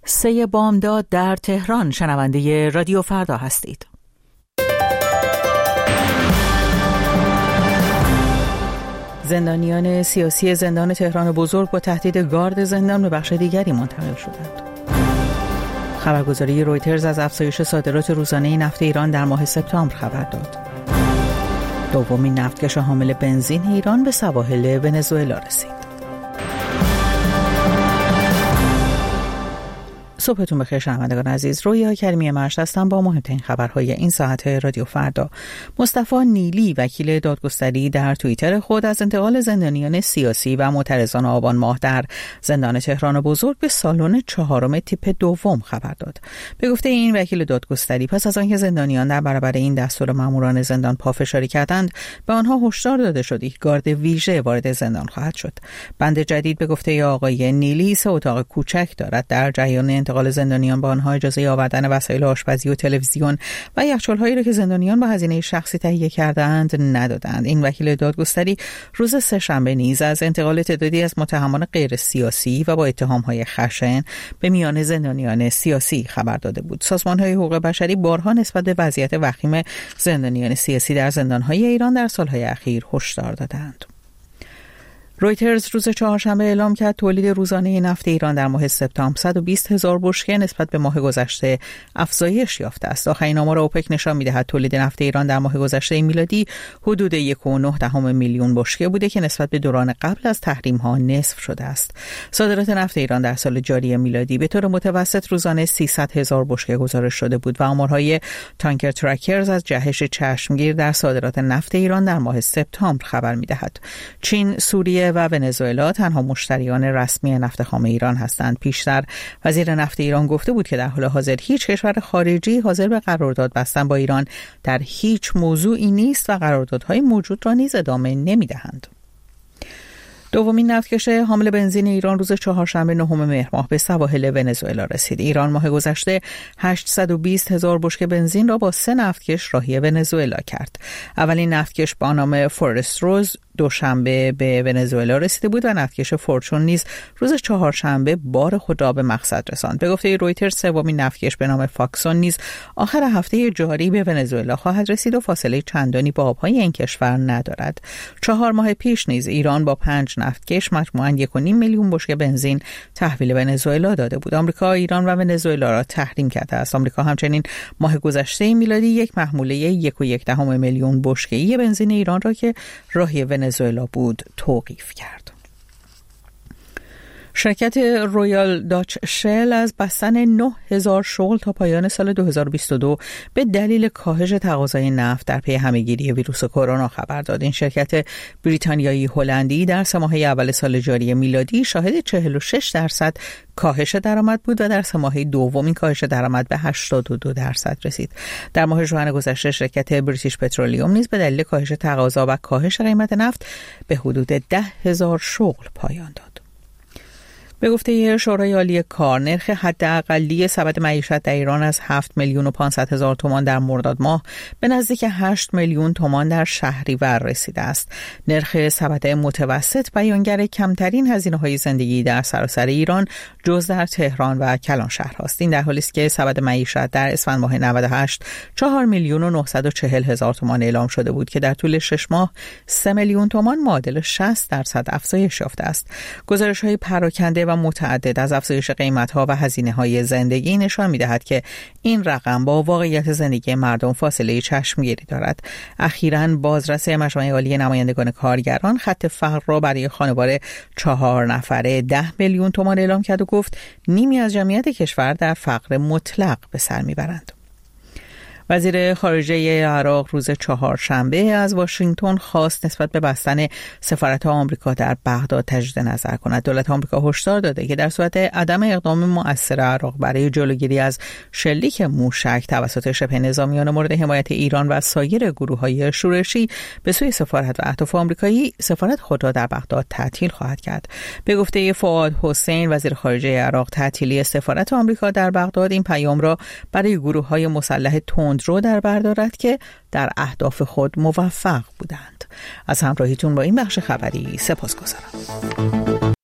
3 بامداد در تهران شنونده رادیو فردا هستید. زندانیان سیاسی زندان تهران بزرگ با تهدید گارد زندان به بخش دیگری منتقل شدند. خبرگزاری رویترز از افزایش صادرات روزانه نفت ایران در ماه سپتامبر خبر داد. دومین نفتکش حامل بنزین ایران به سواحل ونزوئلا رسید. صبحتون بخیر شنوندگان عزیز. رویا کریمی مرشد هستم با مهمترین خبرهای این ساعت رادیو فردا. مصطفی نیلی وکیل دادگستری در توییتر خود از انتقال زندانیان سیاسی و معترضان آبان ماه در زندان تهران بزرگ به سالن 4 تیپ دوم خبر داد. به گفته این وکیل دادگستری پس از آنکه زندانیان در برابر این دستور ماموران زندان پافشاری کردند، به آنها هشدار داده شد یک گارد ویژه وارد زندان خواهد شد. بند جدید به گفته آقای نیلی 3 اتاق کوچک دارد. در جریان انتقال زندانیان با آنها اجازه آوردن وسایل آشپزی و تلویزیون و یخچال‌هایی را که زندانیان با هزینه شخصی تهیه کردند ندادند. این وکیل دادگستری روز سه‌شنبه نیز از انتقال تعدادی از متهمان غیر سیاسی و با اتهام‌های خشن به میان زندانیان سیاسی خبر داده بود. سازمان‌های حقوق بشری بارها نسبت به وضعیت وخیم زندانیان سیاسی در زندان‌های ایران در سال‌های اخیر هشدار دادند. رویترز روز چهارشنبه اعلام کرد تولید روزانه نفت ایران در ماه سپتامبر 120,000 بشکه نسبت به ماه گذشته افزایش یافته است. آخرین آمار اوپک نشان می‌دهد تولید نفت ایران در ماه گذشته میلادی حدود 1.9 میلیون بشکه بوده که نسبت به دوران قبل از تحریم‌ها نصف شده است. صادرات نفت ایران در سال جاری میلادی به طور متوسط روزانه 300,000 بشکه گزارش شده بود و آمارهای تانکر ترکرز از جهش چشمگیر در صادرات نفت ایران در ماه سپتامبر خبر می‌دهد. چین، سوریه و ونزوئلا تنها مشتریان رسمی نفت خام ایران هستند. پیشتر وزیر نفت ایران گفته بود که در حال حاضر هیچ کشور خارجی حاضر به قرارداد بستن با ایران در هیچ موضوعی نیست و قراردادهای موجود را نیز ادامه نمی‌دهند. دومین نفتکش حامل بنزین ایران روز چهارشنبه 9 مهر ماه به سواحل ونزوئلا رسید. ایران ماه گذشته 820,000 بشکه بنزین را با 3 نفتکش راهی ونزوئلا کرد. اولین نفتکش با نام فورست روز دوشنبه به ونزوئلا رسیده بود و نفتکش فورچون نیز روز چهارشنبه بار خود را به مقصد رساند. به گفته رویترز سومین نفتکش به نام فاکسون نیز آخر هفته جاری به ونزوئلا خواهد رسید و فاصله چندانی با آبهای این کشور ندارد. 4 ماه پیش نیز ایران با 5 نفتکش مجموعاً 1.5 میلیون بشکه بنزین تحویل ونزوئلا داده بود. آمریکا ایران و ونزوئلا را تحریم کرده است. آمریکا همچنین ماه گذشته میلادی یک محموله 1.1 میلیون بشکه‌ای بنزین ایران را که راهی ونزوئلا بود توقیف کرد. شرکت رویال داچ شل از بستن 9,000 شغل تا پایان سال 2022 به دلیل کاهش تقاضای نفت در پی همه‌گیری ویروس کرونا خبر داد. این شرکت بریتانیایی هلندی در 3 ماه اول سال جاری میلادی شاهد 46% کاهش درآمد بود و در 3 ماه دوم این کاهش درآمد به 82% رسید. در ماه ژوئن گذشته شرکت بریتیش پترولیوم نیز به دلیل کاهش تقاضا و کاهش قیمت نفت به حدود 10,000 شغل پایان داد. به گفته شورای عالی کار، نرخ حداقلی سبد معیشت در ایران از 7,500,000 تومان در مرداد ماه به نزدیک 8 میلیون تومان در شهریور رسیده است. نرخ سبد متوسط بیانگر کمترین هزینه‌های زندگی در سراسر ایران جز در تهران و کلانشهر است. این در حالی است که سبد معیشت در اسفند ماه 98 4,940,000 تومان اعلام شده بود که در طول 6 ماه 3 میلیون تومان معادل 60% افزایش یافته است. گزارش‌های پراکنده و متعدد از افزایش قیمت‌ها و هزینه‌های زندگی نشان می‌دهد که این رقم با واقعیت زندگی مردم فاصله چشمگیری دارد. اخیراً بازرس مجمع عالی نمایندگان کارگران خط فقر را برای خانوار 4 نفره 10 میلیون تومان اعلام کرد و گفت نیمی از جمعیت کشور در فقر مطلق به سر می‌برند. وزیر خارجه عراق روز چهارشنبه از واشنگتن خواست نسبت به بستن سفارت آمریکا در بغداد تجدید نظر کند. دولت آمریکا هشدار داده که در صورت عدم اقدام مؤثر عراق برای جلوگیری از شلیک موشک توسط شبه نظامیان مورد حمایت ایران و سایر گروه‌های شورشی به سوی سفارت و اهداف آمریکایی، سفارت خود را در بغداد تعطیل خواهد کرد. به گفته فؤاد حسین وزیر خارجه عراق، تعطیلی سفارت آمریکا در بغداد این پیام را برای گروه‌های مسلح رو در بر دارد که در اهداف خود موفق بودند. از همراهیتون با این بخش خبری سپاسگزارم.